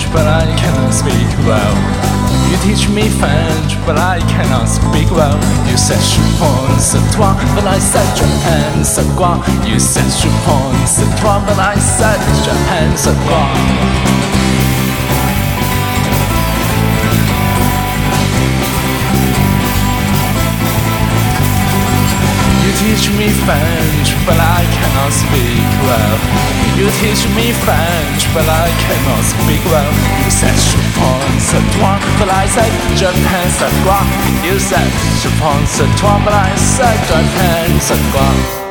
but I cannot speak well. You teach me French, but I cannot speak well. You said je pense à toi, but I said je pense à quoi. You said je pense à toi, but I said je pense à quoi. You teach me French, but I cannot speak well. You teach me French, but I cannot speak well. You said je pense à toi, but I said je pense à quoi. You said je pense à toi, but I said je pense à quoi.